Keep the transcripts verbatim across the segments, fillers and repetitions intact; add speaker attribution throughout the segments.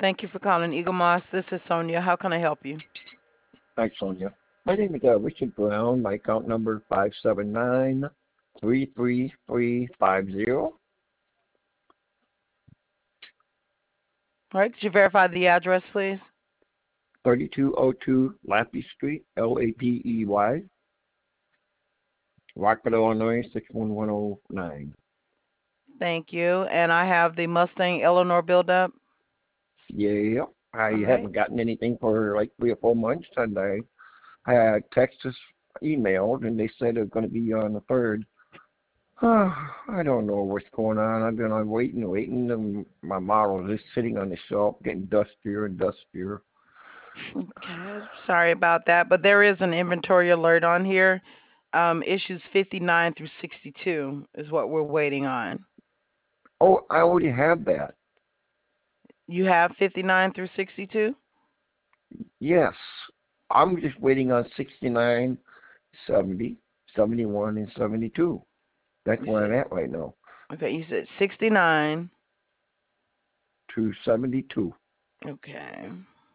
Speaker 1: Thank you for calling Eagle Moss. This is Sonia. How can I help you?
Speaker 2: Hi, Sonia. My name is uh, Richard Brown. My account number is five seven nine, three three three five zero.
Speaker 1: All right, could you verify the address, please?
Speaker 2: thirty-two oh two Lappy Street, L A P E Y, Rockford, Illinois, six one one oh nine.
Speaker 1: Thank you. And I have the Mustang Eleanor build-up.
Speaker 2: Yeah, I
Speaker 1: All right.
Speaker 2: haven't gotten anything for like three or four months, and I, I had Texas emailed, and they said it was going to be on the third. I don't know what's going on. I've been on waiting, waiting, and my model is just sitting on the shelf, getting dustier and dustier.
Speaker 1: Okay. Sorry about that, but there is an inventory alert on here. Um, issues fifty-nine through sixty-two is what we're waiting on.
Speaker 2: Oh, I already have that.
Speaker 1: You have fifty-nine through sixty-two?
Speaker 2: Yes. I'm just waiting on sixty-nine, seventy, seventy-one, and seventy-two. That's
Speaker 1: You
Speaker 2: where I'm
Speaker 1: said,
Speaker 2: at right now.
Speaker 1: okay, you said sixty-nine.
Speaker 2: To seventy-two.
Speaker 1: Okay.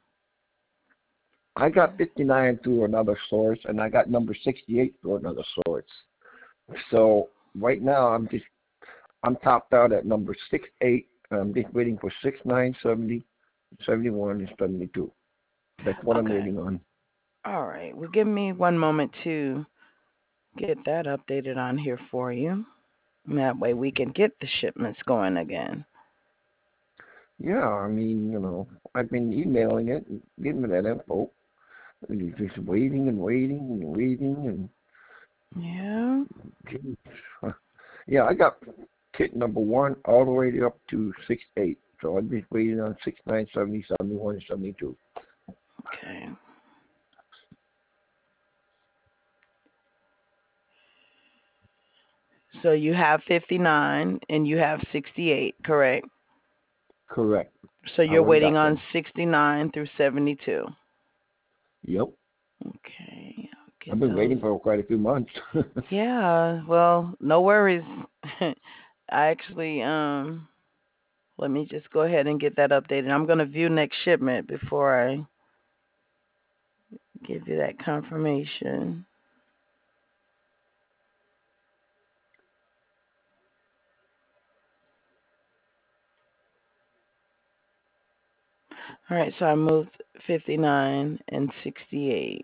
Speaker 2: I got fifty-nine through another source, and I got number sixty-eight through another source. So right now, I'm just I'm topped out at number six eight. I'm just waiting for six nine, seventy, seventy-one, and seventy-two. That's what I'm
Speaker 1: Okay.
Speaker 2: waiting on.
Speaker 1: All right. Well, give me one moment to get that updated on here for you. And that way we can get the shipments going again.
Speaker 2: Yeah, I mean, you know, I've been emailing it and giving me that info. And you're just waiting and waiting and waiting
Speaker 1: Yeah.
Speaker 2: and yeah, I got kit number one all the way up to six eight. So I'm just waiting on six nine, seventy, seventy-one, and seventy-two.
Speaker 1: Okay. So you have fifty-nine and you have sixty-eight, correct?
Speaker 2: Correct.
Speaker 1: So
Speaker 2: I
Speaker 1: you're
Speaker 2: already
Speaker 1: waiting
Speaker 2: got
Speaker 1: on
Speaker 2: them.
Speaker 1: sixty-nine through seventy-two.
Speaker 2: Yep.
Speaker 1: Okay. I'll
Speaker 2: I've
Speaker 1: get
Speaker 2: been
Speaker 1: those.
Speaker 2: waiting for quite a few months.
Speaker 1: Yeah. Well, no worries. I actually um let me just go ahead and get that updated. I'm going to view next shipment before I give you that confirmation. All right, so I moved fifty-nine and sixty-eight.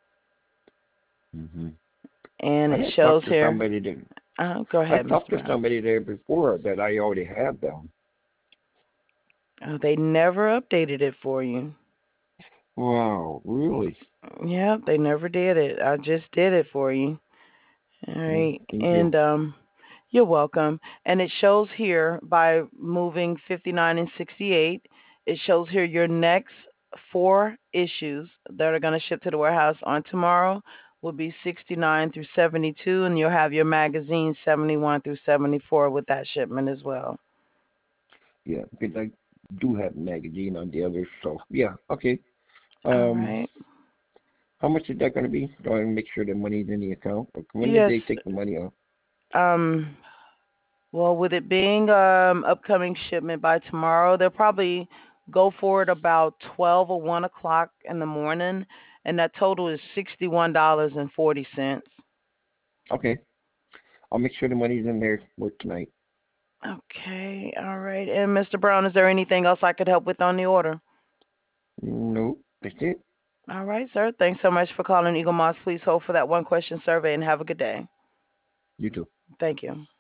Speaker 2: hmm
Speaker 1: And
Speaker 2: I
Speaker 1: it
Speaker 2: had
Speaker 1: shows
Speaker 2: talked to
Speaker 1: here.
Speaker 2: somebody there.
Speaker 1: Uh, go
Speaker 2: I
Speaker 1: ahead,
Speaker 2: talked
Speaker 1: mister
Speaker 2: to
Speaker 1: Brown.
Speaker 2: somebody there before that I already had them.
Speaker 1: Oh, they never updated it for you.
Speaker 2: Wow, really?
Speaker 1: Yep, they never did it. I just did it for you. All
Speaker 2: Mm,
Speaker 1: right,
Speaker 2: thank you.
Speaker 1: and um, you're welcome. And it shows here by moving fifty-nine and sixty-eight. It shows here your next four issues that are going to ship to the warehouse on tomorrow will be sixty-nine through seventy-two, and you'll have your magazine seventy-one through seventy-four with that shipment as well.
Speaker 2: Yeah, because I do have a magazine on the others. So yeah, okay.
Speaker 1: All
Speaker 2: Um,
Speaker 1: right.
Speaker 2: how much is that going to be? Do I make sure the money's in the account? When did
Speaker 1: Yes.
Speaker 2: they take the money off?
Speaker 1: Um. Well, with it being um upcoming shipment by tomorrow, they'll probably go for it about twelve or one o'clock in the morning, and that total is sixty-one dollars and forty cents.
Speaker 2: Okay, I'll make sure the money's in there for tonight.
Speaker 1: Okay. All right. And mister Brown, is there anything else I could help with on the order?
Speaker 2: No, that's it.
Speaker 1: All right, sir. Thanks so much for calling Eagle Moss. Please hold for that one question survey and have a good day.
Speaker 2: You too.
Speaker 1: Thank you.